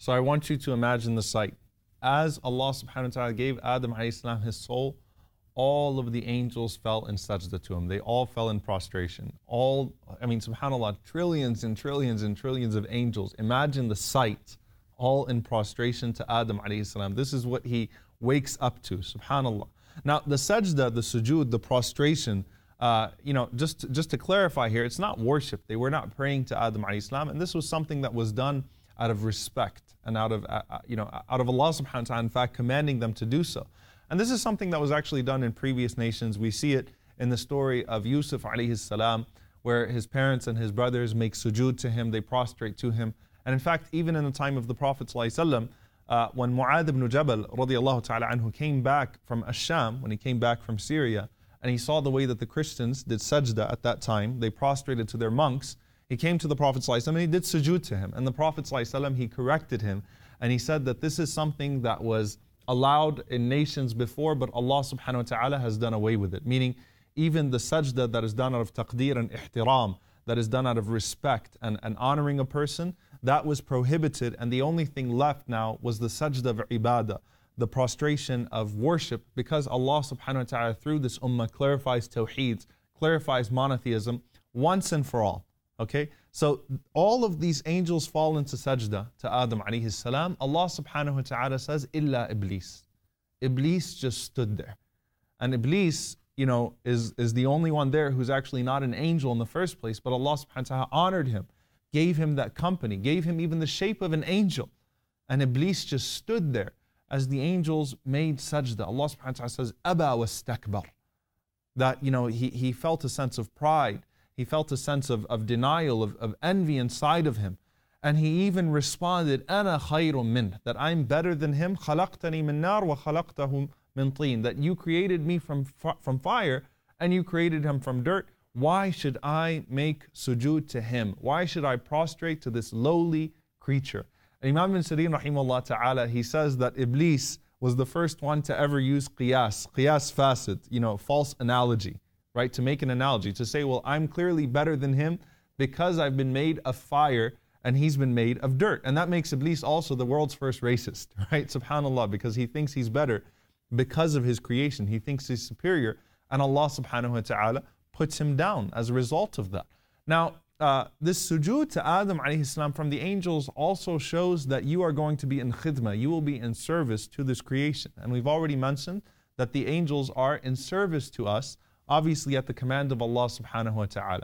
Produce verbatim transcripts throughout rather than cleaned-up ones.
So I want you to imagine the sight. As Allah subhanahu wa ta'ala gave Adam alayhi salam his soul, all of the angels fell in sajda to him. They all fell in prostration. All, I mean, subhanAllah, trillions and trillions and trillions of angels. Imagine the sight, all in prostration to Adam alayhi salam. This is what he wakes up to, subhanAllah. Now, the sajda, the sujood, the prostration, uh, you know, just, just to clarify here, it's not worship. They were not praying to Adam alayhi salam, and this was something that was done out of respect and out of, uh, you know, out of Allah subhanahu wa ta'ala, in fact, commanding them to do so. And this is something that was actually done in previous nations. We see it in the story of Yusuf alayhi salam, where his parents and his brothers make sujood to him, they prostrate to him. And in fact, even in the time of the Prophet ﷺ, uh, when Mu'adh ibn Jabal radiallahu ta'ala anhu came back from Ash-Sham, when he came back from Syria, and he saw the way that the Christians did sajda at that time, they prostrated to their monks, he came to the Prophet ﷺ and he did sujood to him. And the Prophet ﷺ, he corrected him, and he said that this is something that was allowed in nations before, but Allah subhanahu wa ta'ala has done away with it. Meaning, even the sajda that is done out of taqdeer and ihtiram, that is done out of respect and, and honoring a person, that was prohibited, and the only thing left now was the sajda of ibadah, the prostration of worship, because Allah subhanahu wa ta'ala through this ummah clarifies tawheed, clarifies monotheism once and for all. Okay, so all of these angels fall into sajda to Adam alayhi salam. Allah subhanahu wa ta'ala says, illa Iblis. Iblis just stood there. And Iblis, you know, is, is the only one there who's actually not an angel in the first place, but Allah subhanahu wa ta'ala honored him, gave him that company, gave him even the shape of an angel. And Iblis just stood there as the angels made sajda. Allah subhanahu wa ta'ala says, aba wastakbar. That, you know, he, he felt a sense of pride. He felt a sense of, of denial, of, of envy inside of him. And he even responded, أَنَا خَيْرٌ مِّنْهُ, that I'm better than him. خَلَقْتَنِي مِن نَارٍ وَخَلَقْتَهُ مِن طِينٍ, that you created me from, from fire and you created him from dirt. Why should I make sujood to him? Why should I prostrate to this lowly creature? And Imam Ibn Sirin rahimahullah ta'ala, he says that Iblis was the first one to ever use qiyas, qiyas fasid, you know, false analogy. Right, to make an analogy, to say, well, I'm clearly better than him because I've been made of fire and he's been made of dirt. And that makes Iblis also the world's first racist, right? Subhanallah, because he thinks he's better because of his creation. He thinks he's superior, and Allah subhanahu wa ta'ala puts him down as a result of that. Now, uh, this sujood to Adam alayhi salam from the angels also shows that you are going to be in khidmah, you will be in service to this creation. And we've already mentioned that the angels are in service to us, obviously at the command of Allah subhanahu wa ta'ala.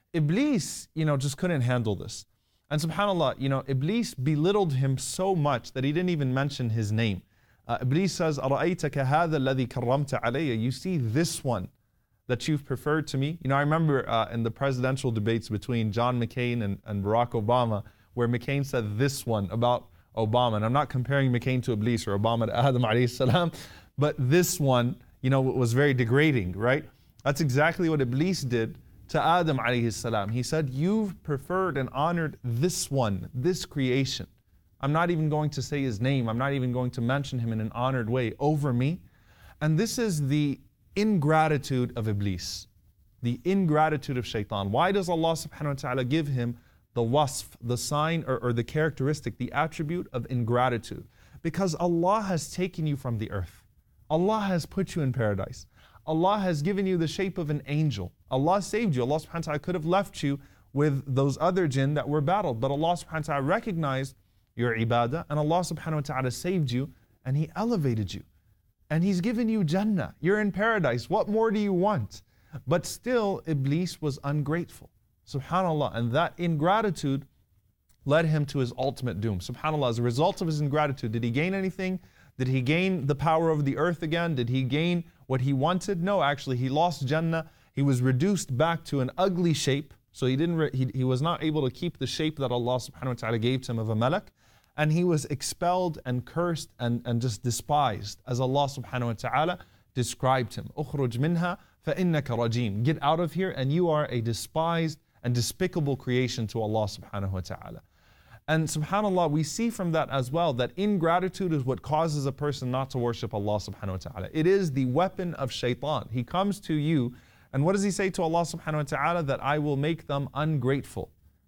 Iblis, you know, just couldn't handle this. And subhanAllah, you know, Iblis belittled him so much that he didn't even mention his name. Uh, Iblis says, أَرَأَيْتَكَ هَذَا الَّذِي كَرَّمْتَ عَلَيَّ, you see this one that you've preferred to me? You know, I remember uh, in the presidential debates between John McCain and, and Barack Obama, where McCain said this one about Obama. And I'm not comparing McCain to Iblis or Obama to Adam alayhi salam, but this one, you know, was very degrading, right? That's exactly what Iblis did to Adam alayhi salam. He said, you've preferred and honored this one, this creation. I'm not even going to say his name. I'm not even going to mention him in an honored way over me. And this is the ingratitude of Iblis, the ingratitude of shaitan. Why does Allah subhanahu wa ta'ala give him the wasf, the sign or, or the characteristic, the attribute of ingratitude? Because Allah has taken you from the earth. Allah has put you in paradise. Allah has given you the shape of an angel. Allah saved you. Allah subhanahu wa ta'ala could have left you with those other jinn that were battled. But Allah subhanahu wa ta'ala recognized your ibadah, and Allah subhanahu wa ta'ala saved you, and He elevated you. And He's given you Jannah. You're in paradise. What more do you want? But still, Iblis was ungrateful. Subhanallah. And that ingratitude led him to his ultimate doom. Subhanallah. As a result of his ingratitude, did he gain anything? Did he gain the power of the earth again? Did he gain what he wanted? No, actually, he lost Jannah. He was reduced back to an ugly shape. So he didn't. Re- he, he was not able to keep the shape that Allah subhanahu wa ta'ala gave to him of a malak. And he was expelled and cursed and, and just despised, as Allah subhanahu wa ta'ala described him. "Ukhruj minha فَإِنَّكَ رَجِيمٌ." Get out of here, and you are a despised and despicable creation to Allah subhanahu wa ta'ala. And subhanAllah, we see from that as well that ingratitude is what causes a person not to worship Allah subhanahu wa ta'ala. It is the weapon of shaitan. He comes to you, and what does he say to Allah subhanahu wa ta'ala? That I will make them ungrateful.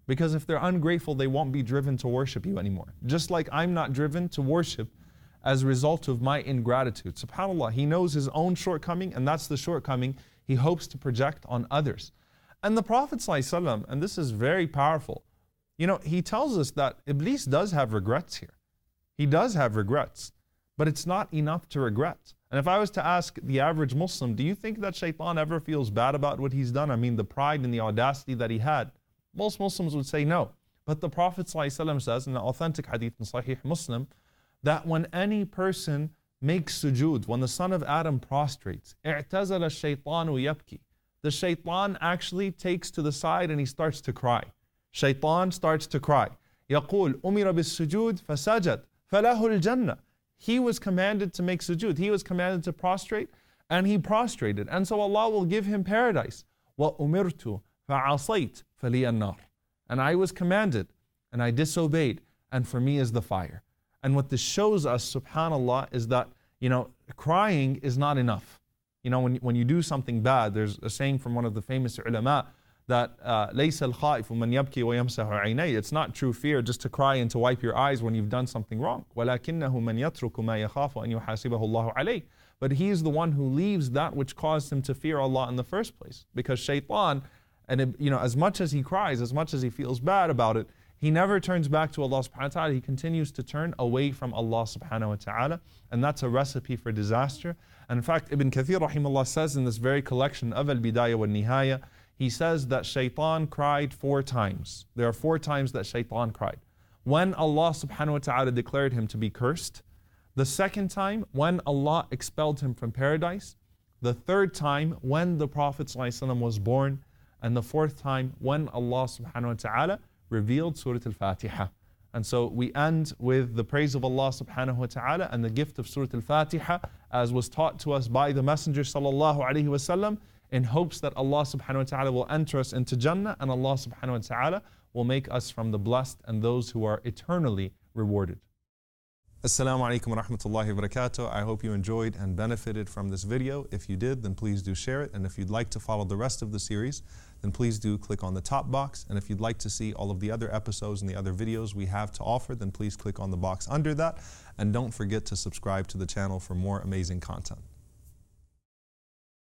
Because if they're ungrateful, they won't be driven to worship you anymore. Just like I'm not driven to worship as a result of my ingratitude. SubhanAllah, he knows his own shortcoming, and that's the shortcoming he hopes to project on others. And the Prophet ﷺ, and this is very powerful, you know, he tells us that Iblis does have regrets here. He does have regrets, but it's not enough to regret. And if I was to ask the average Muslim, do you think that Shaitan ever feels bad about what he's done? I mean, the pride and the audacity that he had. Most Muslims would say no. But the Prophet ﷺ says in the authentic hadith in Sahih Muslim, that when any person makes sujood, when the son of Adam prostrates, اعتزل الشيطان يبكي. The shaitan actually takes to the side and he starts to cry. Shaitan starts to cry. يقول أمر بالسجود فسجد فله الجنة. He was commanded to make sujood. He was commanded to prostrate, and he prostrated. And so Allah will give him paradise. وَأُمِرْتُ فَعَصَيْتُ فَلِيَ النَّارِ. And I was commanded, and I disobeyed, and for me is the fire. And what this shows us, subhanAllah, is that, you know, crying is not enough. You know, when, when you do something bad, there's a saying from one of the famous ulama that لَيْسَ الْخَائِفُ مَنْ يَبْكِي وَيَمْسَحُ عَيْنَيْهِ. It's not true fear just to cry and to wipe your eyes when you've done something wrong. وَلَكِنَّهُ مَنْ يَتْرُكُ مَا يَخَافُ أَنْ يُحَاسِبَهُ اللَّهُ عَلَيْهِ. But he is the one who leaves that which caused him to fear Allah in the first place. Because shaitan, and it, you know, as much as he cries, as much as he feels bad about it, he never turns back to Allah subhanahu wa ta'ala. He continues to turn away from Allah subhanahu wa ta'ala. And that's a recipe for disaster. And in fact, Ibn Kathir rahimahullah says in this very collection of Al-Bidayah wa Nihaya, he says that shaitan cried four times. There are four times that shaitan cried. When Allah subhanahu wa ta'ala declared him to be cursed. The second time, when Allah expelled him from paradise. The third time, when the Prophet ﷺ was born. And the fourth time, when Allah subhanahu wa ta'ala revealed Surah Al-Fatiha. And so we end with the praise of Allah subhanahu wa ta'ala and the gift of Surah Al-Fatiha, as was taught to us by the Messenger sallallahu alaihi wasallam, in hopes that Allah subhanahu wa ta'ala will enter us into Jannah, and Allah subhanahu wa ta'ala will make us from the blessed and those who are eternally rewarded. Assalamu alaikum wa rahmatullahi wa barakatuh. I hope you enjoyed and benefited from this video. If you did, then please do share it. And if you'd like to follow the rest of the series, then please do click on the top box. And if you'd like to see all of the other episodes and the other videos we have to offer, then please click on the box under that. And don't forget to subscribe to the channel for more amazing content.